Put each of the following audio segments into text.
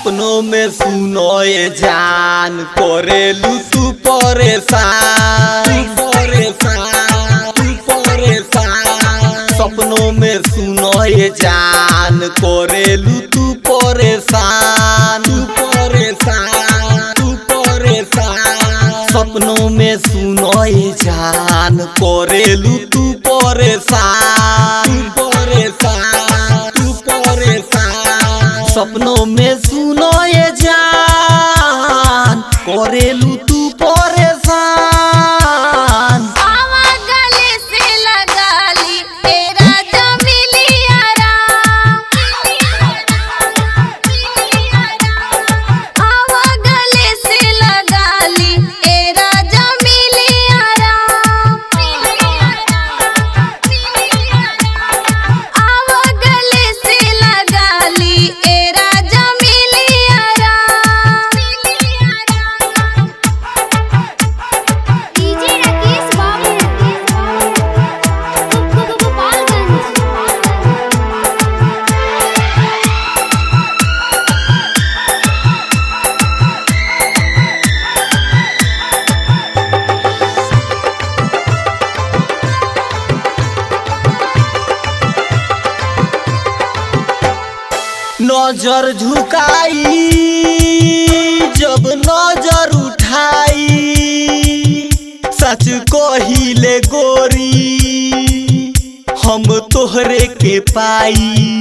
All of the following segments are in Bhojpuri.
सपनों में सुनो ये जान करेलू तू परेशान सपनों में सुनो ये जान करेलू तू परेशान सपनों में सुनो ये जान करेलू तू परेशान सपनों में सुनो ये जान करेलू तू परेशान आवा गले से लगा ली तेरा जमीली आराम आवा गले से लगा ली तेरा जमीली आराम आवा गले से लगा ली तेरा जमीली आराम डीजे राकेश बाबू गोपालगंज नजर झुकाई जब नजर उठाई सच कहिले गोरी हम तोहरे के पाई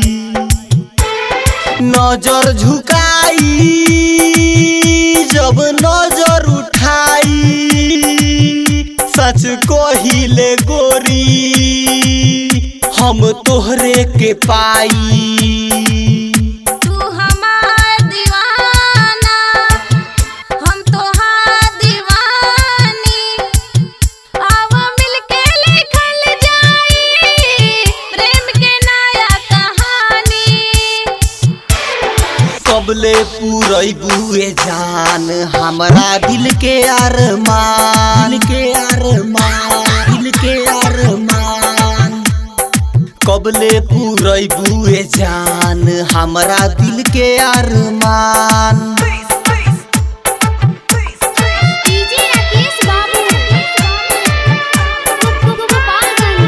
नजर झुकाई जब नजर उठाई सच कहिले गोरी हम तोहरे के पाई तू हमार दीवाना हम तोहार दीवानी आवा मिलके लिखल जाई प्रेम के नया कहानी कबले पूरैबुए जान हमरा दिल के अरमान कबले पूरैबुए जान हमरा दिल के अरमान डीजे राकेश बाबू गोपालगंज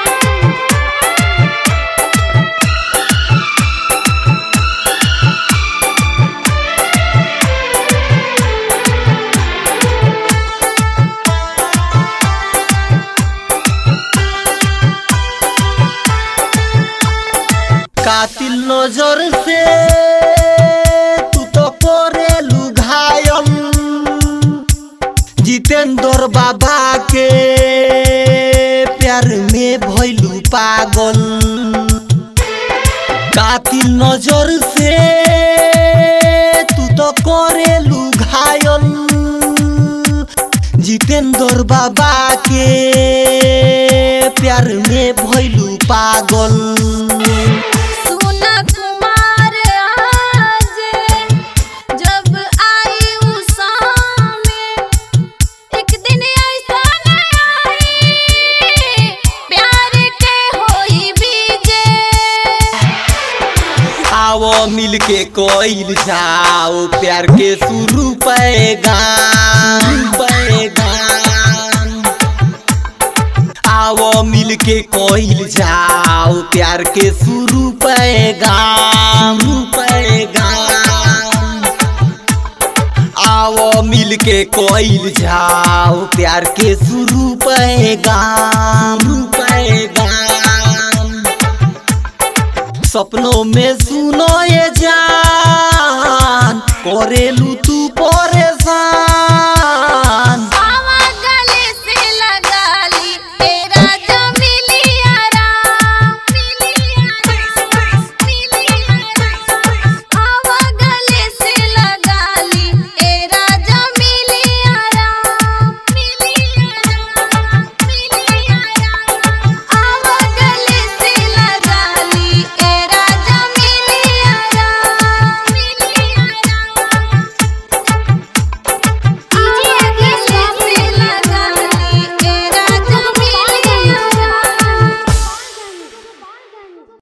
कातिल नजर से तू तो करेलू घायल जितेंद्र बाबा के प्यार में भइलू पागल कातिल नजर से तू तो करेलू घायल जितेंद्र बाबा के प्यार में भइलू पागल सुना कुमार आज जब आई उषा में एक दिन ऐसा न आई प्यार के होई बीजे आओ मिलके कोइल जाओ प्यार के शुरू पैगाम आओ मिलके कोइल जाओ प्यार के शुरू पैगाम आओ मिलके कोइल जाओ प्यार के शुरू पैगाम सपनों में सुनो ये जान करेलू तू